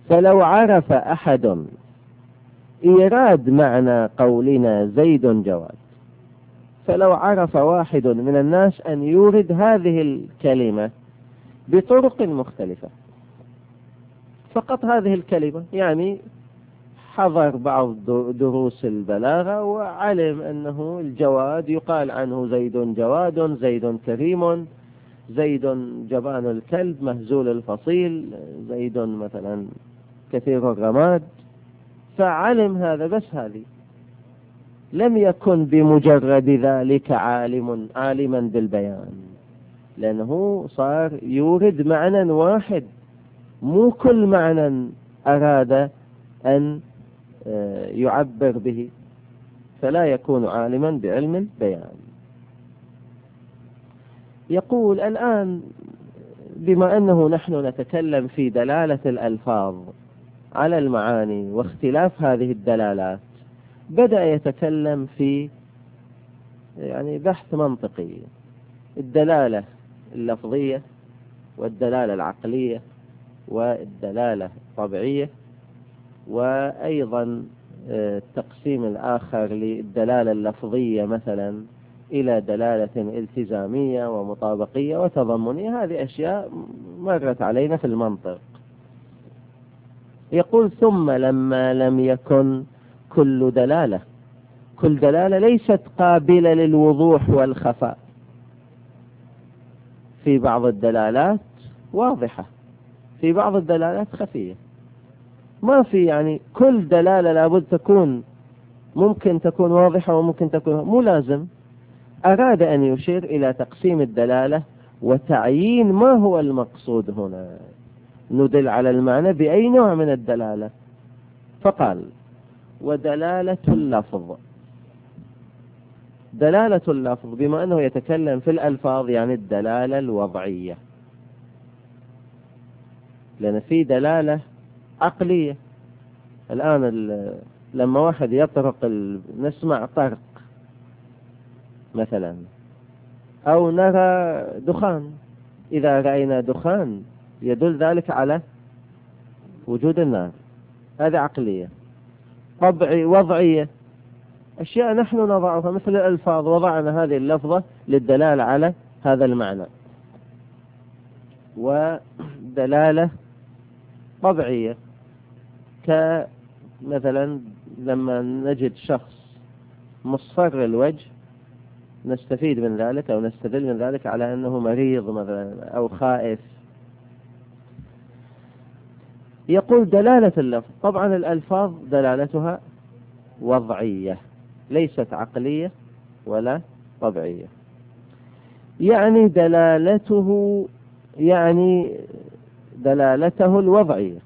فلو عرف أحد إيراد معنى قولنا زيد جواد، فلو عرف واحد من الناس أن يورد هذه الكلمة بطرق مختلفة، فقط هذه الكلمة، يعني حضر بعض دروس البلاغة وعلم أنه الجواد يقال عنه زيد جواد، زيد كريم، زيد جبان الكلب، مهزول الفصيل، زيد مثلا كثير الرماد، فعلم هذا بس هذه، لم يكن بمجرد ذلك عالما بالبيان، لأنه صار يورد معنى واحد، مو كل معنى أراد أن يعبر به، فلا يكون عالما بعلم البيان. يقول الآن بما أنه نحن نتكلم في دلالة الألفاظ على المعاني واختلاف هذه الدلالات، بدأ يتكلم في يعني بحث منطقي، الدلالة اللفظية والدلالة العقلية والدلالة الطبيعية، وأيضا التقسيم الآخر للدلالة اللفظية مثلا إلى دلالة التزامية ومطابقية وتضمنية. هذه أشياء مرت علينا في المنطق. يقول ثم لما لم يكن كل دلالة ليست قابلة للوضوح والخفاء، في بعض الدلالات واضحة، في بعض الدلالات خفية، ما في يعني كل دلالة لابد تكون، ممكن تكون واضحة وممكن تكون مو لازم. أراد أن يشير إلى تقسيم الدلالة وتعيين ما هو المقصود هنا، ندل على المعنى بأي نوع من الدلالة. فقال ودلالة اللفظ، دلالة اللفظ بما أنه يتكلم في الألفاظ يعني الدلالة الوضعية، لأن في دلالة عقلية. الآن لما واحد يطرق نسمع طرق مثلا، أو نرى دخان، إذا رأينا دخان يدل ذلك على وجود النار، هذه عقلية. وضعية، أشياء نحن نضعها مثل الألفاظ، وضعنا هذه اللفظة للدلالة على هذا المعنى. ودلالة طبيعية، كمثلا لما نجد شخص مصفر الوجه نستفيد من ذلك أو نستدل من ذلك على أنه مريض مثلا أو خائف. يقول دلالة اللفظ، طبعا الألفاظ دلالتها وضعية ليست عقلية ولا طبيعية، يعني دلالته الوضعية،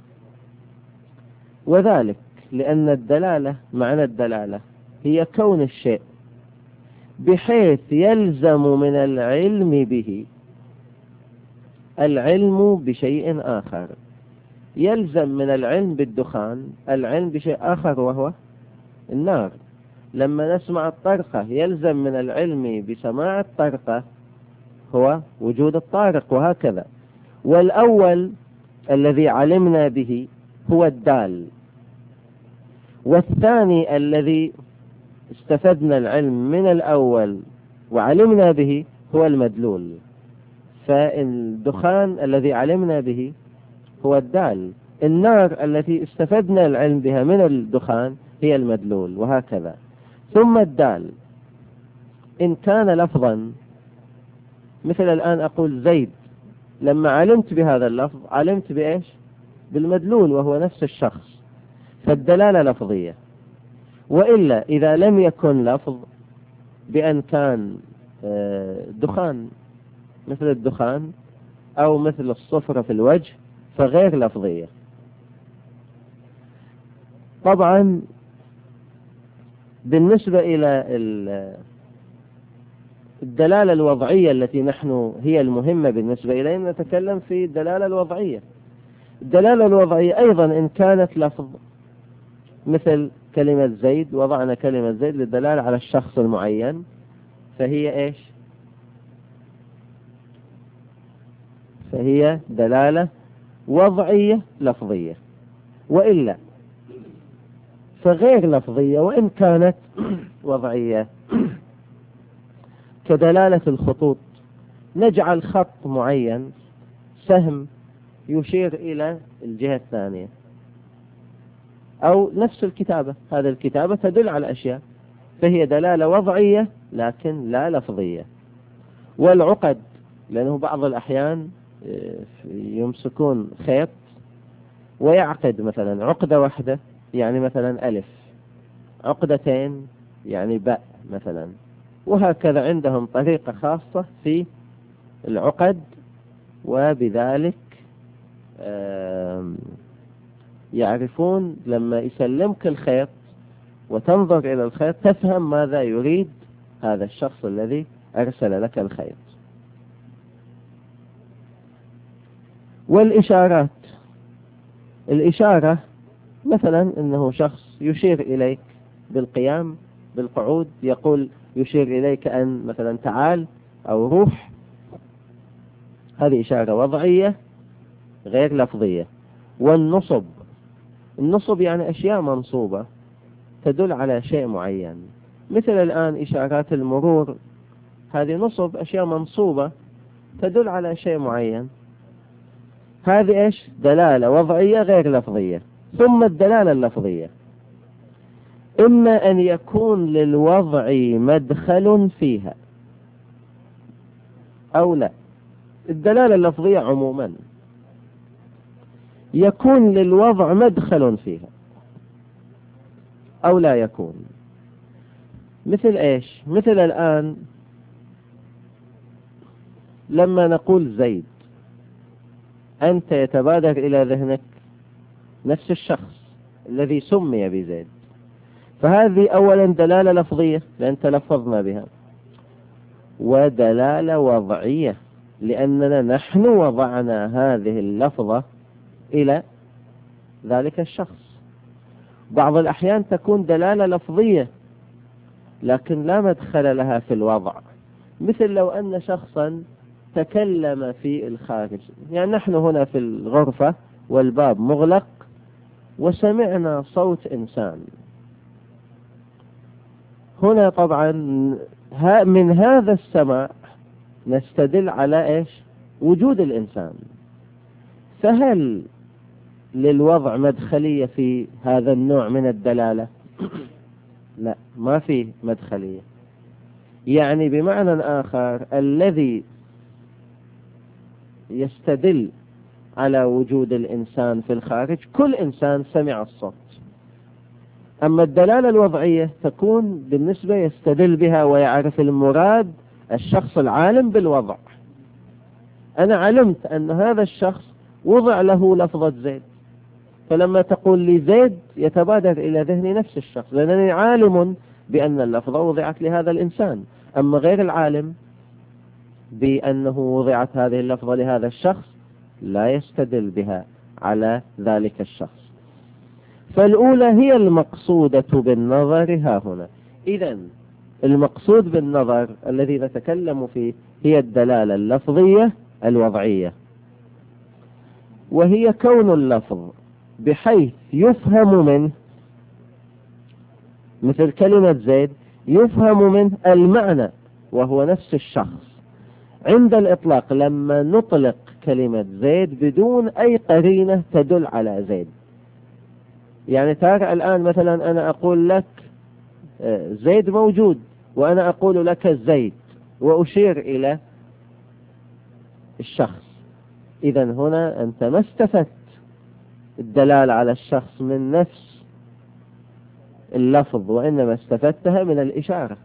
وذلك لأن الدلالة، معنى الدلالة هي كون الشيء بحيث يلزم من العلم به العلم بشيء آخر. يلزم من العلم بالدخان العلم بشيء آخر وهو النار. لما نسمع الطرقة يلزم من العلم بسماع الطرقة هو وجود الطارق، وهكذا. والأول الذي علمنا به هو الدال، والثاني الذي استفدنا العلم من الأول وعلمنا به هو المدلول. فالدخان الذي علمنا به هو الدال، النار التي استفدنا العلم بها من الدخان هي المدلول، وهكذا. ثم الدال إن كان لفظا، مثل الآن أقول زيد، لما علمت بهذا اللفظ علمت بإيش؟ بالمدلول وهو نفس الشخص، فالدلالة لفظية. وإلا إذا لم يكن لفظ بأن كان دخان مثل الدخان أو مثل الصفرة في الوجه فغير لفظية. طبعا بالنسبة إلى الدلالة الوضعية التي نحن هي المهمة بالنسبة إلينا، نتكلم في الدلالة الوضعية. الدلالة الوضعية أيضا إن كانت لفظ، مثل كلمة زيد، وضعنا كلمة زيد للدلالة على الشخص المعين، فهي إيش؟ فهي دلالة وضعية لفظية. وإلا فغير لفظية وإن كانت وضعية، كدلالة الخطوط، نجعل خط معين سهم يشير إلى الجهة الثانية، أو نفس الكتابة، هذه الكتابة تدل على أشياء، فهي دلالة وضعية لكن لا لفظية. والعقد، لأنه بعض الأحيان يمسكون خيط ويعقد مثلا عقدة واحدة، يعني مثلا ألف، عقدتين يعني باء مثلا، وهكذا عندهم طريقة خاصة في العقد، وبذلك يعرفون لما يسلمك الخيط وتنظر إلى الخيط تفهم ماذا يريد هذا الشخص الذي أرسل لك الخيط. والإشارات، الإشارة مثلا أنه شخص يشير إليك بالقيام بالقعود، يقول يشير إليك أن مثلا تعال أو روح، هذه إشارة وضعية غير لفظية. والنصب، النصب يعني أشياء منصوبة تدل على شيء معين، مثل الآن إشارات المرور، هذه نصب، أشياء منصوبة تدل على شيء معين، هذه إيش؟ دلالة وضعية غير لفظية. ثم الدلالة اللفظية، إما أن يكون للوضع مدخل فيها أو لا. الدلالة اللفظية عموما يكون للوضع مدخل فيها أو لا يكون. مثل إيش؟ مثل الآن لما نقول زيد، أنت يتبادر إلى ذهنك نفس الشخص الذي سمي بزيد، فهذه أولا دلالة لفظية لأن تلفظنا بها، ودلالة وضعية لأننا نحن وضعنا هذه اللفظة إلى ذلك الشخص. بعض الأحيان تكون دلالة لفظية لكن لا مدخل لها في الوضع، مثل لو أن شخصا تكلم في الخارج، يعني نحن هنا في الغرفة والباب مغلق وسمعنا صوت إنسان، هنا طبعا من هذا السماع نستدل على إيش؟ وجود الإنسان. فهل للوضع مدخلية في هذا النوع من الدلالة؟ لا، ما فيه مدخلية. يعني بمعنى آخر، الذي يستدل على وجود الإنسان في الخارج كل إنسان سمع الصوت، أما الدلالة الوضعية تكون بالنسبة يستدل بها ويعرف المراد الشخص العالم بالوضع. أنا علمت أن هذا الشخص وضع له لفظة زيد، فلما تقول لي زيد يتبادر إلى ذهني نفس الشخص، لأنني عالم بأن اللفظة وضعت لهذا الإنسان. أما غير العالم بأنه وضعت هذه اللفظة لهذا الشخص لا يستدل بها على ذلك الشخص. فالأولى هي المقصودة بالنظر ها هنا. إذن المقصود بالنظر الذي نتكلم فيه هي الدلالة اللفظية الوضعية، وهي كون اللفظ بحيث يفهم منه، مثل كلمة زيد يفهم منه المعنى وهو نفس الشخص. عند الإطلاق لما نطلق كلمة زيد بدون أي قرينة تدل على زيد، يعني ترى الآن مثلا أنا أقول لك زيد موجود، وأنا أقول لك زيد وأشير إلى الشخص، إذن هنا أنت ما استفدت الدلالة على الشخص من نفس اللفظ، وإنما استفدتها من الإشارة.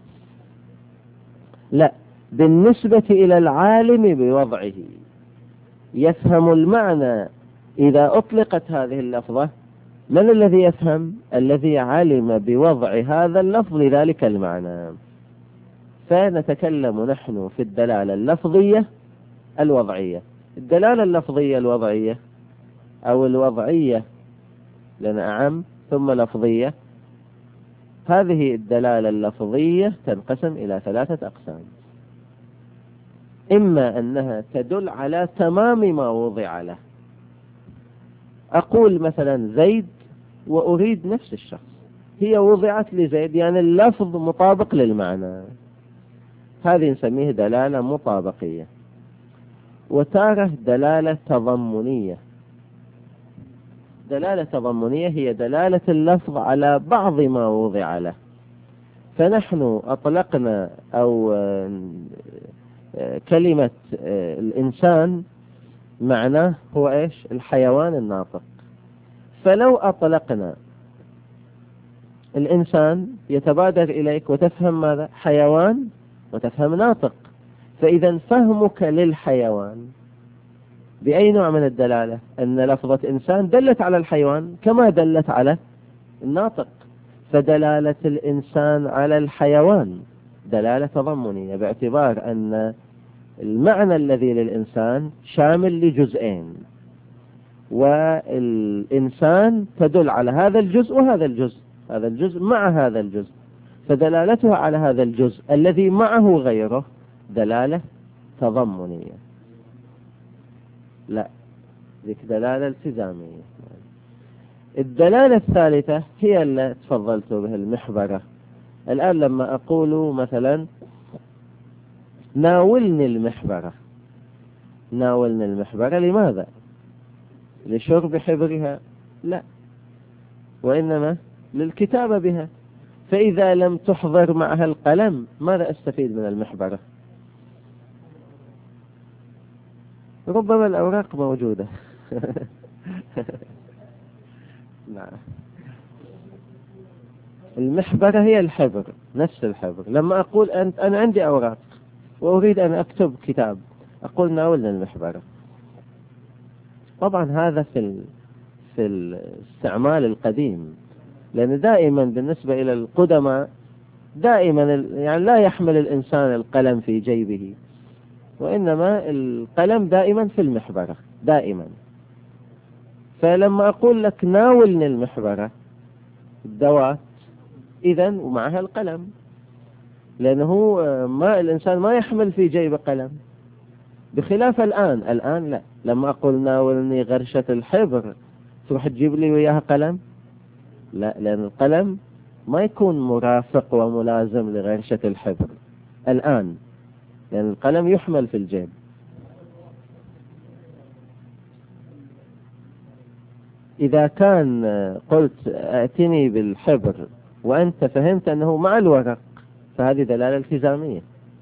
لا، بالنسبة إلى العالم بوضعه يفهم المعنى إذا أطلقت هذه اللفظة. من الذي يفهم؟ الذي علم بوضع هذا اللفظ لذلك المعنى. فنتكلم نحن في الدلالة اللفظية الوضعية. الدلالة اللفظية الوضعية أو الوضعية لنا أعم ثم لفظية، هذه الدلالة اللفظية تنقسم إلى 3 أقسام: إما أنها تدل على تمام ما وضع له، أقول مثلا زيد وأريد نفس الشخص، هي وضعت لزيد يعني اللفظ مطابق للمعنى، هذه نسميه دلالة مطابقية. وتارة دلالة تضمنية. دلالة تضمنية هي دلالة اللفظ على بعض ما وضع له، فنحن أطلقنا أو كلمة الإنسان معناه هو إيش؟ الحيوان الناطق. فلو أطلقنا الإنسان يتبادر إليك وتفهم ماذا؟ حيوان وتفهم ناطق. فإذا فهمك للحيوان بأي نوع من الدلالة؟ أن لفظة إنسان دلت على الحيوان كما دلت على الناطق، فدلالة الإنسان على الحيوان دلالة تضمنية، باعتبار أن المعنى الذي للإنسان شامل لجزئين، والإنسان تدل على هذا الجزء وهذا الجزء، هذا الجزء مع هذا الجزء، فدلالتها على هذا الجزء الذي معه غيره دلالة تضمنية. لا، ذيك دلالة التزامية. الدلالة الثالثة هي اللي تفضلت بها، المحبرة. الآن لما أقول مثلا ناولني المحبرة، ناولني المحبرة، لماذا؟ لشرب حبرها؟ لا، وإنما للكتابة بها. فإذا لم تحضر معها القلم ماذا أستفيد من المحبرة؟ ربما الأوراق موجودة. نعم. المحبرة هي الحبر، نفس الحبر. لما أقول أنا عندي أوراق وأريد أن أكتب كتاب، أقول ناولنا المحبرة. طبعا هذا في الاستعمال القديم، لأن دائما بالنسبة إلى القدماء دائما يعني لا يحمل الإنسان القلم في جيبه، وإنما القلم دائما في المحبرة دائما. فلما أقول لك ناولني المحبرة الدواء، إذن ومعها القلم، لأنه الإنسان ما يحمل في جيب قلم، بخلاف الآن لا. لما أقول ناولني غرشة الحبر تروح تجيب لي وياها قلم؟ لا، لأن القلم ما يكون مرافق وملازم لغرشة الحبر الآن، لأن القلم يحمل في الجيب. إذا كان قلت أتني بالحبر وأنت فهمت أنه مع الورق فهذه دلالة التزامية.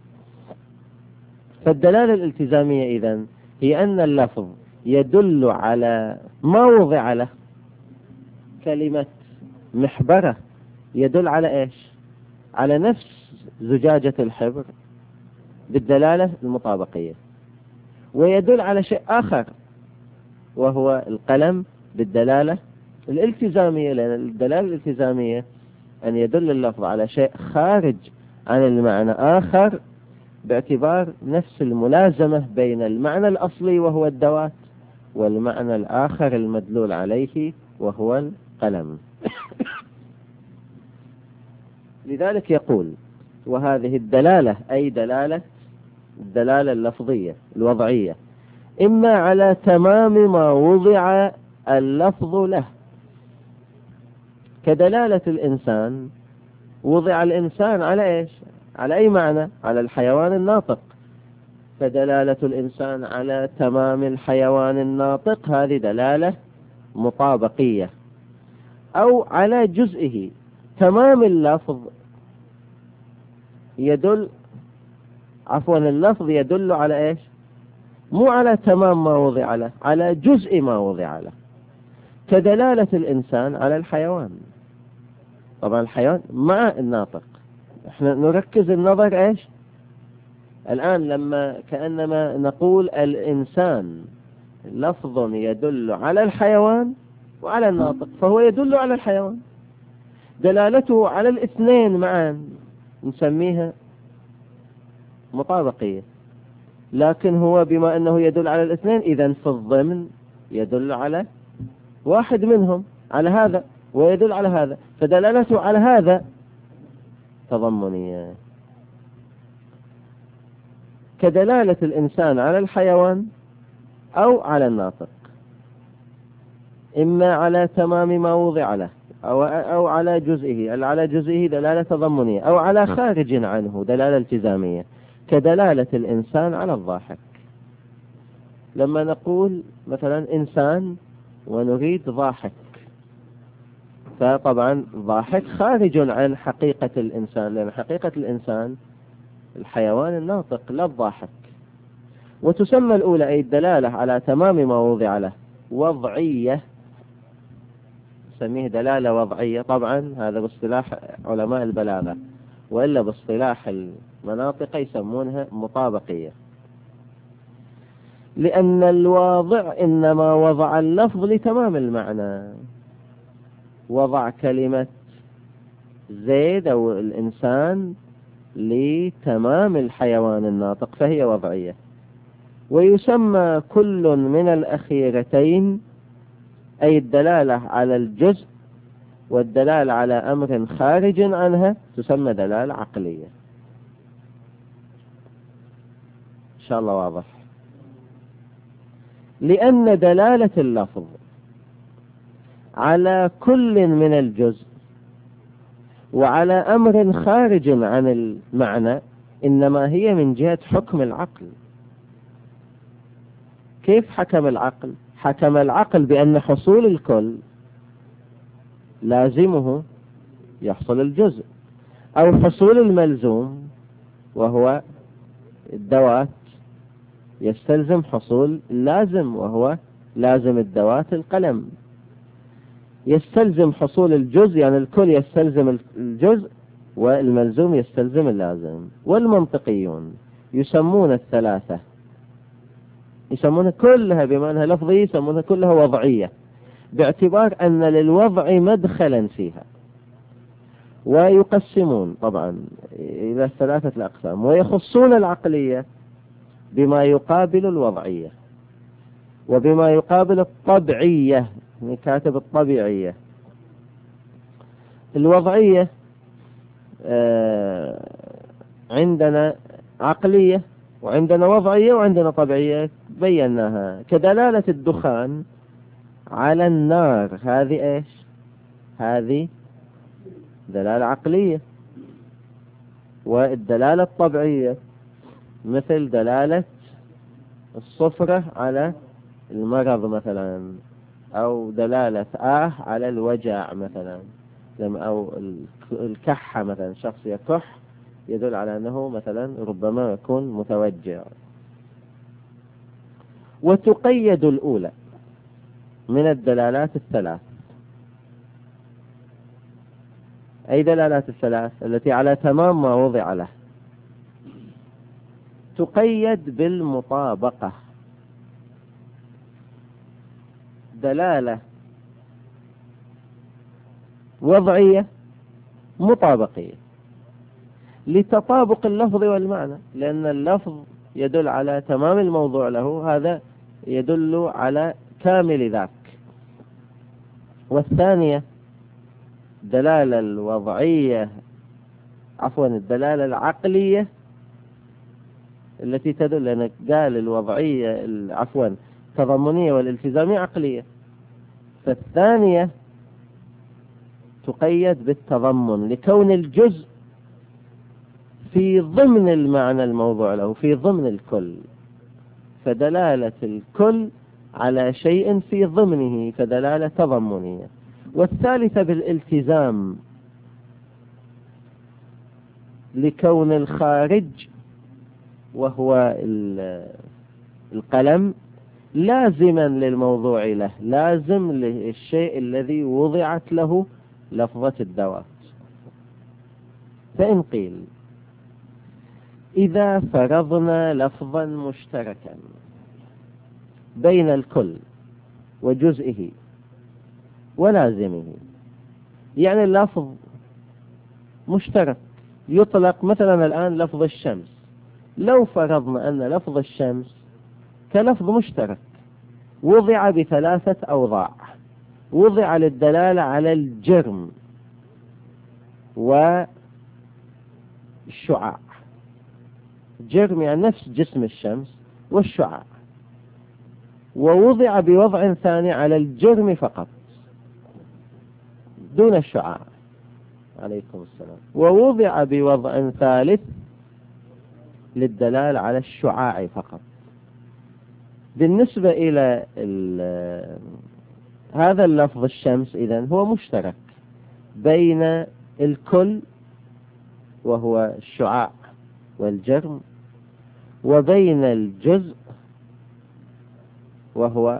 فالدلالة الالتزامية إذن هي أن اللفظ يدل على ما وضع له. كلمة محبرة يدل على إيش؟ على نفس زجاجة الحبر بالدلالة المطابقية، ويدل على شيء آخر وهو القلم بالدلالة الالتزامية، لأن الدلالة الالتزامية أن يدل اللفظ على شيء خارج عن المعنى آخر، باعتبار نفس الملازمة بين المعنى الأصلي وهو الدوات والمعنى الآخر المدلول عليه وهو القلم. لذلك يقول وهذه الدلالة أي الدلالة اللفظية الوضعية إما على تمام ما وضع اللفظ له، كدلالة الإنسان، وضع الإنسان على إيش؟ على أي معنى؟ على الحيوان الناطق، فدلالة الإنسان على تمام الحيوان الناطق هذه دلالة مطابقية. أو على جزئه، تمام اللفظ اللفظ يدل على إيش؟ مو على تمام ما وضع له، على جزء ما وضع له، كدلالة الإنسان على الحيوان. طبعا الحيوان مع الناطق، احنا نركز النظر إيش الآن لما كأنما نقول الإنسان لفظ يدل على الحيوان وعلى الناطق، فهو يدل على الحيوان، دلالته على الاثنين معا نسميها مطابقية. لكن هو بما أنه يدل على الاثنين إذن في الضمن يدل على واحد منهم، على هذا، ويدل على هذا، فدلالته على هذا تضمنية، كدلالة الإنسان على الحيوان أو على الناطق. إما على تمام ما وضع له أو على جزئه، على جزئه دلالة تضمنية، أو على خارج عنه دلالة التزامية، كدلالة الإنسان على الضاحك. لما نقول مثلا إنسان ونريد ضاحك، فطبعا ضاحك خارج عن حقيقة الإنسان، لأن حقيقة الإنسان الحيوان الناطق لا الضاحك. وتسمى الأولى أي الدلالة على تمام ما وضع له وضعية، نسميه دلالة وضعية. طبعا هذا باصطلاح علماء البلاغة، وإلا باصطلاح المناطق يسمونها مطابقية، لأن الواضع إنما وضع اللفظ لتمام المعنى. وضع كلمة زيد أو الإنسان لتمام الحيوان الناطق، فهي وضعية. ويسمى كل من الأخيرتين أي الدلالة على الجزء والدلالة على أمر خارج عنها تسمى دلالة عقلية. إن شاء الله واضح. لأن دلالة اللفظ على كل من الجزء وعلى أمر خارج عن المعنى إنما هي من جهة حكم العقل. كيف حكم العقل؟ حكم العقل بأن حصول الكل لازمه يحصل الجزء، أو حصول الملزوم وهو الدوات يستلزم حصول اللازم وهو لازم الدوات القلم. يستلزم حصول الجزء، يعني الكل يستلزم الجزء والملزوم يستلزم اللازم. والمنطقيون يسمون الثلاثة، يسمونها كلها بما أنها لفظية يسمونها كلها وضعية، باعتبار أن للوضع مدخلا فيها. ويقسمون طبعا إلى ثلاثة الأقسام، ويخصون العقلية بما يقابل الوضعية وبما يقابل الطبيعية، كاتب الطبيعية. الوضعية عندنا عقلية وعندنا وضعية وعندنا طبيعية، بيناها. كدلالة الدخان على النار، هذه إيش؟ هذه دلالة عقلية. والدلالة الطبيعية مثل دلالة الصفرة على المرض مثلا، أو دلالة على الوجع مثلا، أو الكحة مثلا، شخص يكح يدل على أنه مثلا ربما يكون متوجع. وتقيد الأولى من الدلالات الثلاث. أي دلالات الثلاث التي على تمام ما وضع له تقيد بالمطابقة. دلالة وضعية مطابقية لتطابق اللفظ والمعنى، لأن اللفظ يدل على تمام الموضوع له، هذا يدل على كامل ذاك. والثانية دلالة الوضعية، عفوا الدلالة العقلية التي تدل، لأن قال الوضعية عفوا التضمنية والالتزامية عقلية، فالثانية تقيد بالتضمن لكون الجزء في ضمن المعنى الموضوع له، في ضمن الكل، فدلالة الكل على شيء في ضمنه فدلالة تضمنية. والثالثة بالالتزام لكون الخارج وهو القلم لازما للموضوع له، لازم للشيء الذي وضعت له لفظة الدوات. فإن قيل إذا فرضنا لفظا مشتركا بين الكل وجزئه ولازمه، يعني اللفظ مشترك يطلق مثلا الآن لفظ الشمس، لو فرضنا أن لفظ الشمس كلفظ مشترك وضع بثلاثة أوضاع، وضع للدلالة على الجرم والشعاع. جرم يعني نفس جسم الشمس، والشعاع ووضع بوضع ثاني على الجرم فقط دون الشعاع، عليكم السلام، ووضع بوضع ثالث للدلالة على الشعاع فقط. بالنسبة إلى هذا اللفظ الشمس إذن هو مشترك بين الكل وهو الشعاع والجرم، وبين الجزء وهو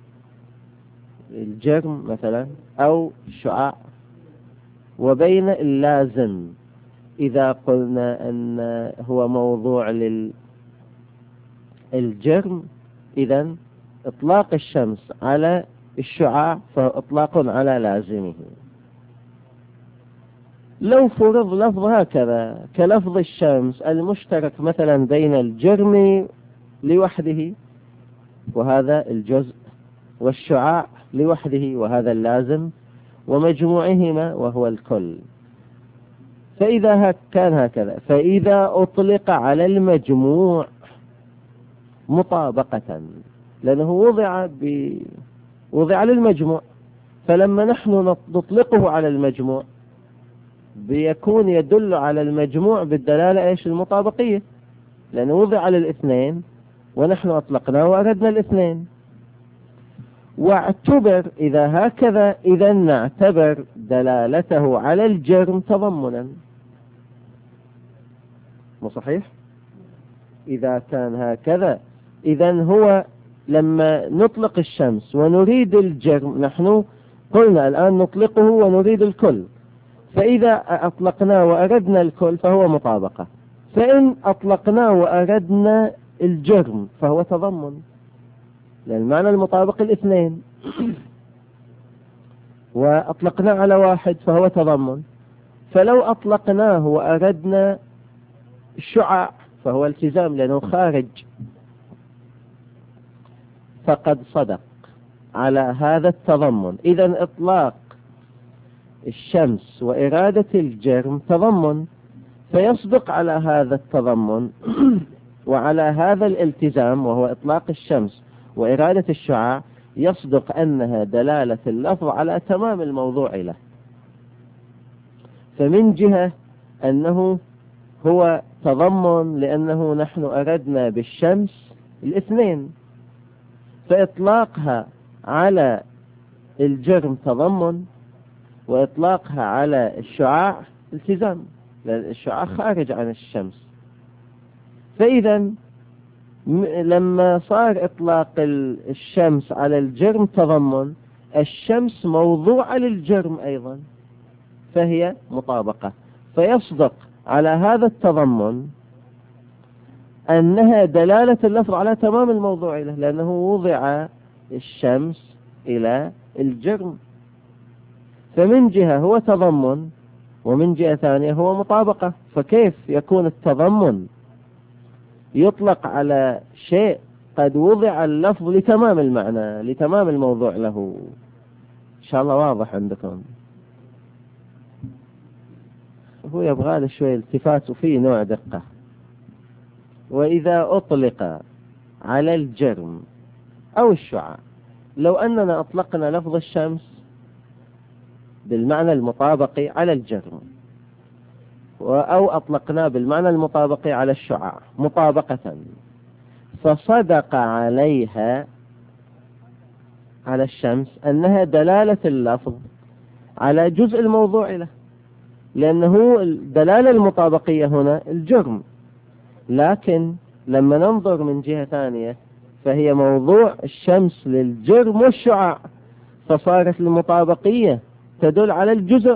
الجرم مثلا أو الشعاع، وبين اللازم إذا قلنا أن هو موضوع للجرم إذن إطلاق الشمس على الشعاع فهو إطلاق على لازمه. لو فرض لفظ هكذا كلفظ الشمس المشترك مثلا بين الجرم لوحده وهذا الجزء، والشعاع لوحده وهذا اللازم، ومجموعهما وهو الكل، فإذا كان هكذا فإذا أطلق على المجموع مطابقة، لأنه وضع للمجموع، فلما نحن نطلقه على المجموع بيكون يدل على المجموع بالدلالة إيش؟ المطابقية، لأنه وضع للاثنين ونحن أطلقناه وأردنا الاثنين. واعتبر إذا هكذا إذا نعتبر دلالته على الجرم تضمنا، مو صحيح؟ إذا كان هكذا إذن هو لما نطلق الشمس ونريد الجرم، نحن قلنا الآن نطلقه ونريد الكل، فإذا أطلقناه وأردنا الكل فهو مطابقة، فإن أطلقناه وأردنا الجرم فهو تضمن، لأن معنى المطابق الاثنين، وأطلقناه على واحد فهو تضمن. فلو أطلقناه وأردنا الشعاع فهو التزام لأنه خارج، فقد صدق على هذا التضمن. إذن إطلاق الشمس وإرادة الجرم تضمن، فيصدق على هذا التضمن وعلى هذا الالتزام وهو إطلاق الشمس وإرادة الشعاع، يصدق أنها دلالة اللفظ على تمام الموضوع له. فمن جهة أنه هو تضمن لأنه نحن أردنا بالشمس الاثنين، فإطلاقها على الجرم تضمن، وإطلاقها على الشعاع التزام، لأن الشعاع خارج عن الشمس. فإذا لما صار إطلاق الشمس على الجرم تضمن، الشمس موضوع للجرم أيضا فهي مطابقة، فيصدق على هذا التضمن أنها دلالة اللفظ على تمام الموضوع له، لأنه وضع الشمس إلى الجرم، فمن جهة هو تضمن ومن جهة ثانية هو مطابقة. فكيف يكون التضمن يطلق على شيء قد وضع اللفظ لتمام المعنى لتمام الموضوع له؟ إن شاء الله واضح عندكم. هو يبغى له شوية التفات وفيه نوع دقة. وإذا أطلق على الجرم أو الشعاع، لو أننا أطلقنا لفظ الشمس بالمعنى المطابق على الجرم، أو أطلقنا بالمعنى المطابق على الشعاع مطابقة، فصدق عليها على الشمس أنها دلالة اللفظ على جزء الموضوع له، لأنه الدلالة المطابقية هنا الجرم، لكن لما ننظر من جهة ثانية فهي موضوع الشمس للجرم والشعاع، فصارت المطابقية تدل على الجزء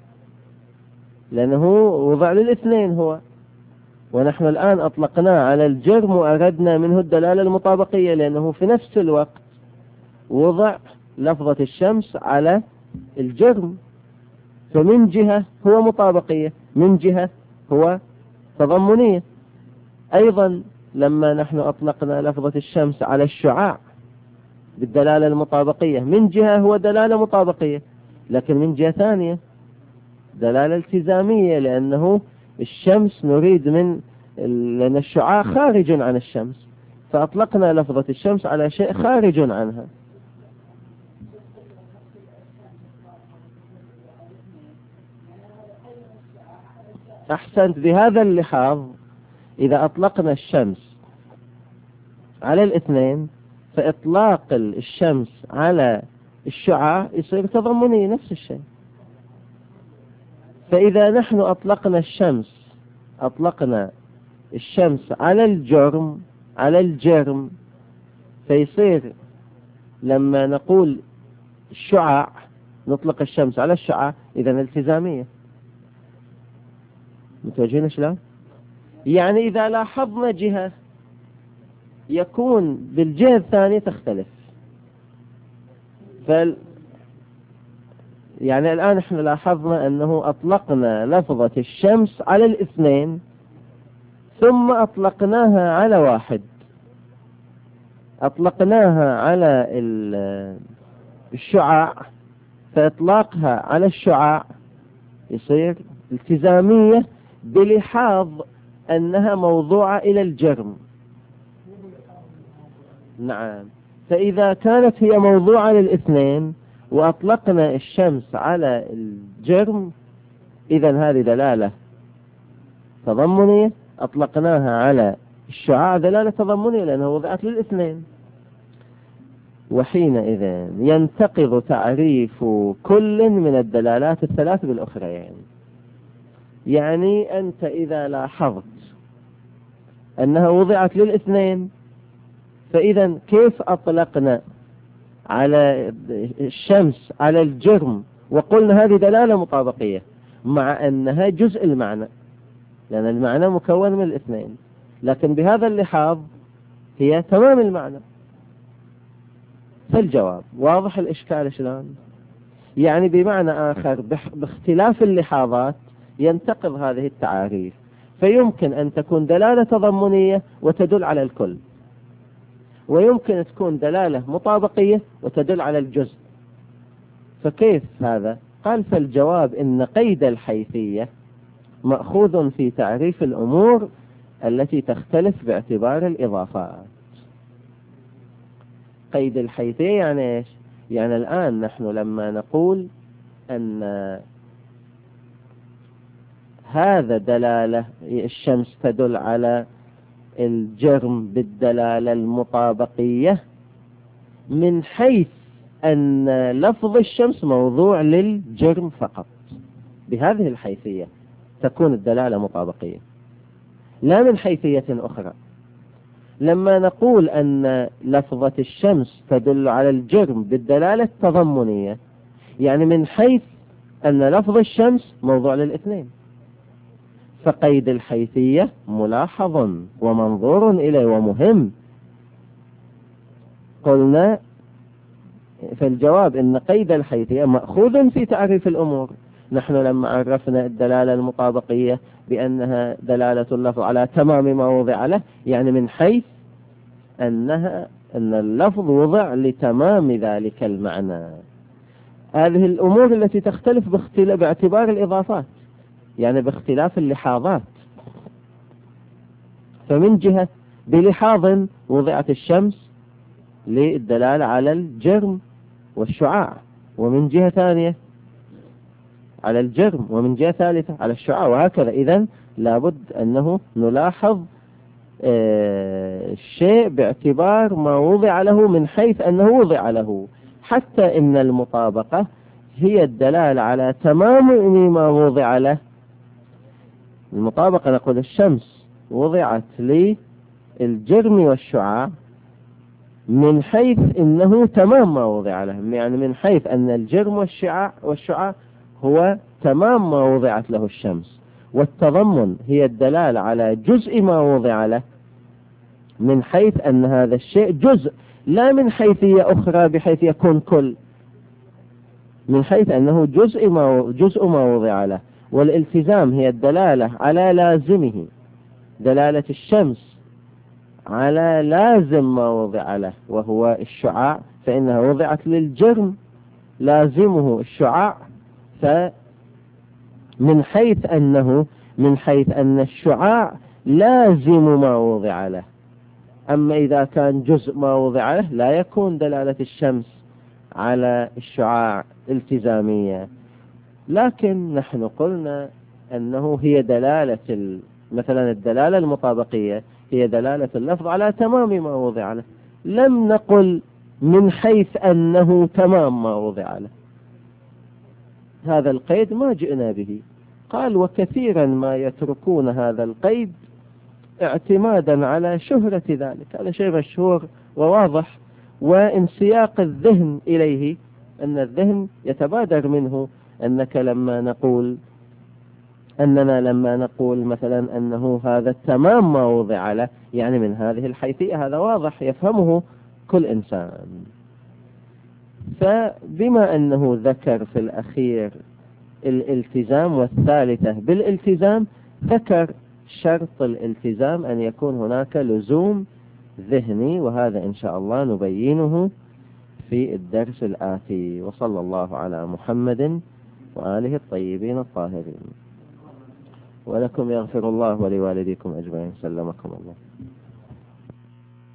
لأنه وضع للاثنين هو، ونحن الآن أطلقناه على الجرم وأردنا منه الدلالة المطابقية، لأنه في نفس الوقت وضع لفظة الشمس على الجرم، فمن جهة هو مطابقية، من جهة هو تضمنية. أيضا لما نحن أطلقنا لفظة الشمس على الشعاع بالدلالة المطابقية، من جهة هو دلالة مطابقية، لكن من جهة ثانية دلالة التزامية، لأنه الشمس نريد لأن الشعاع خارج عن الشمس، فأطلقنا لفظة الشمس على شيء خارج عنها. أحسنت. بهذا اللحاظ إذا أطلقنا الشمس على الاثنين فإطلاق الشمس على الشعاع يصير تضمني نفس الشيء. فإذا نحن أطلقنا الشمس على الجرم فيصير لما نقول الشعاع نطلق الشمس على الشعاع إذا التزامية. متوجهين شلون؟ يعني إذا لاحظنا جهة يكون بالجهة الثانية تختلف. يعني الآن احنا لاحظنا أنه أطلقنا لفظة الشمس على الاثنين ثم أطلقناها على واحد، أطلقناها على الشعاع، فإطلاقها على الشعاع يصير التزامية بلحاظ أنها موضوعة إلى الجرم. نعم. فإذا كانت هي موضوعة للاثنين وأطلقنا الشمس على الجرم إذن هذه دلالة تضمنية، أطلقناها على الشعاع دلالة تضمنية لأنها وضعت للاثنين. وحينئذ ينتقض تعريف كل من الدلالات الثلاث بالأخرى. يعني أنت إذا لاحظت أنها وضعت للاثنين فإذا كيف أطلقنا على الشمس على الجرم وقلنا هذه دلالة مطابقية مع أنها جزء المعنى، لأن المعنى مكون من الاثنين، لكن بهذا اللحاظ هي تمام المعنى. فالجواب واضح الإشكال شلون؟ يعني بمعنى آخر باختلاف اللحاظات ينتقض هذه التعاريف، فيمكن أن تكون دلالة تضمنية وتدل على الكل، ويمكن تكون دلالة مطابقية وتدل على الجزء. فكيف هذا؟ قال فالجواب إن قيد الحيثية مأخوذ في تعريف الأمور التي تختلف باعتبار الإضافات. قيد الحيثية يعني إيش؟ يعني الآن نحن لما نقول أن هذا دلالة الشمس تدل على الجرم بالدلالة المطابقية من حيث أن لفظ الشمس موضوع للجرم فقط، بهذه الحيثية تكون الدلالة مطابقية، لا من حيثية أخرى. لما نقول أن لفظة الشمس تدل على الجرم بالدلالة التضمنية يعني من حيث أن لفظ الشمس موضوع للاثنين، فقيد الحيثية ملاحظ ومنظور إليه ومهم. قلنا فالجواب إن قيد الحيثية مأخوذ في تعريف الأمور. نحن لما عرفنا الدلالة المطابقية بأنها دلالة اللفظ على تمام ما وضع له، يعني من حيث أن اللفظ وضع لتمام ذلك المعنى. هذه الأمور التي تختلف باعتبار الإضافات، يعني باختلاف اللحاظات. فمن جهة بلحاظ وضعت الشمس للدلالة على الجرم والشعاع، ومن جهة ثانية على الجرم، ومن جهة ثالثة على الشعاع، وهكذا. إذن لابد أنه نلاحظ الشيء باعتبار ما وضع له من حيث أنه وضع له، حتى إن المطابقة هي الدلالة على تمام ما وضع له. المطابقة نقول الشمس وضعت للجرم والشعاع من حيث إنه تمام ما وضع له، يعني من حيث أن الجرم والشعاع هو تمام ما وضعت له الشمس، والتضمن هي الدلالة على جزء ما وضع له من حيث أن هذا الشيء جزء، لا من حيثية أخرى بحيث يكون كل، من حيث أنه جزء ما وضع له. والالتزام هي الدلالة على لازمه، دلالة الشمس على لازم ما وضع له وهو الشعاع، فإنها وضعت للجرم لازمه الشعاع، فمن حيث أن الشعاع لازم ما وضع له، أما إذا كان جزء ما وضع له لا يكون دلالة الشمس على الشعاع التزامية. لكن نحن قلنا أنه هي دلالة مثلا الدلالة المطابقية هي دلالة اللفظ على تمام ما وضع له، لم نقل من حيث أنه تمام ما وضع له، هذا القيد ما جئنا به. قال وكثيرا ما يتركون هذا القيد اعتمادا على شهرة ذلك، هذا شيء مشهور وواضح، وانسياق الذهن إليه، أن الذهن يتبادر منه أننا لما نقول مثلا أنه هذا التمام ما وضع له يعني من هذه الحيثية، هذا واضح يفهمه كل إنسان. فبما أنه ذكر في الأخير الالتزام والثالثة بالالتزام، ذكر شرط الالتزام أن يكون هناك لزوم ذهني، وهذا إن شاء الله نبينه في الدرس الآتي. وصلى الله على محمد وآله الطيبين الطاهرين. ولكم يغفر الله ولوالديكم أجمعين. سلمكم الله.